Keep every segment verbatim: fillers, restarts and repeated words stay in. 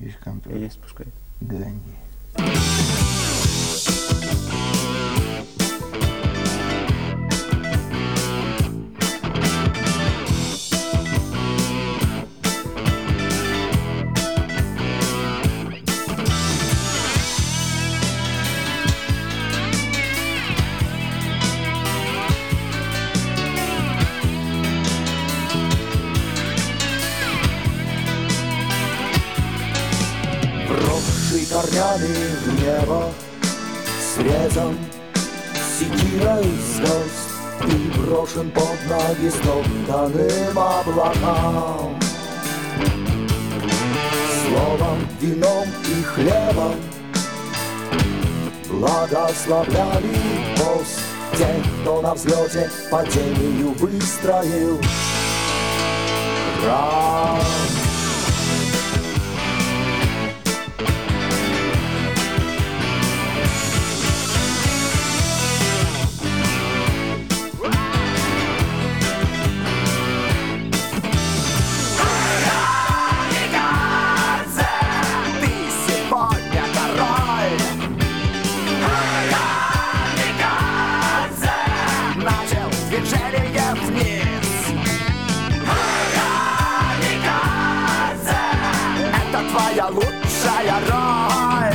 Есть контроль. Есть, пускай. Ганди. Вросший корнями в небо срезан секирой звезд и брошен под ноги стоптанным облакам. Словом, вином и хлебом благословляли пост тех, кто на взлете падению выстроил храм. Твоя лучшая роль.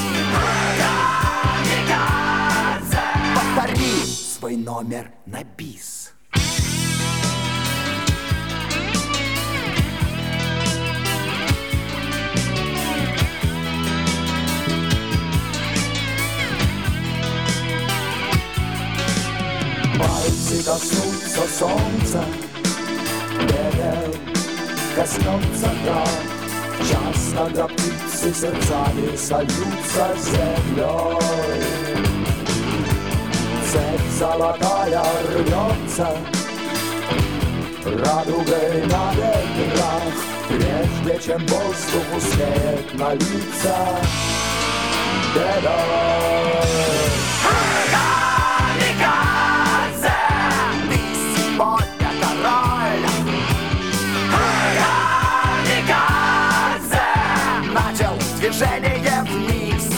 Повтори свой номер на бис. Пальцы коснутся солнца, пепел коснется трав. Час, когда птицы сердцами сольются с землей. Цепь золотая рвется радугой на ветрах, прежде чем воздух успеет налиться бедой. Движение вниз.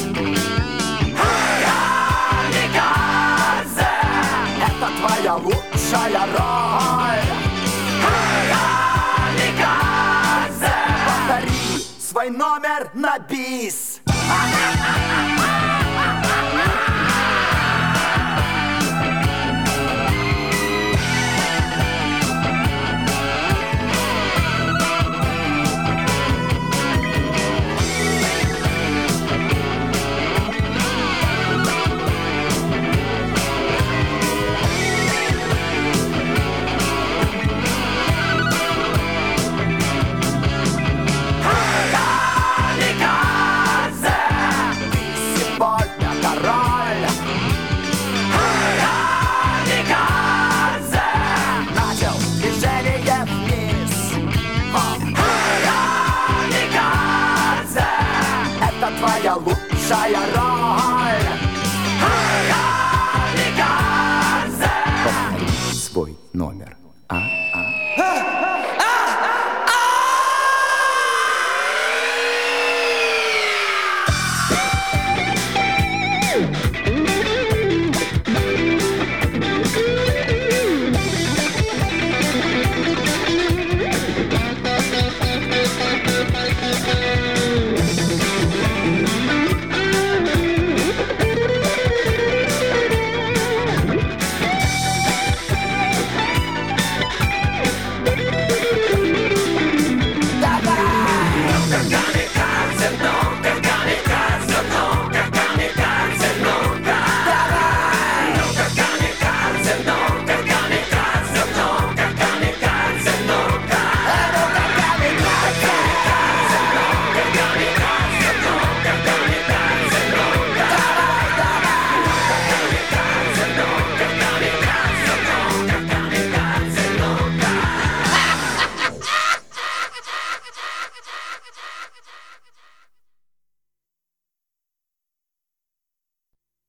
Камикадзе. Это твоя лучшая роль. Камикадзе. Повтори свой номер на бис. Твоя лучшая роль.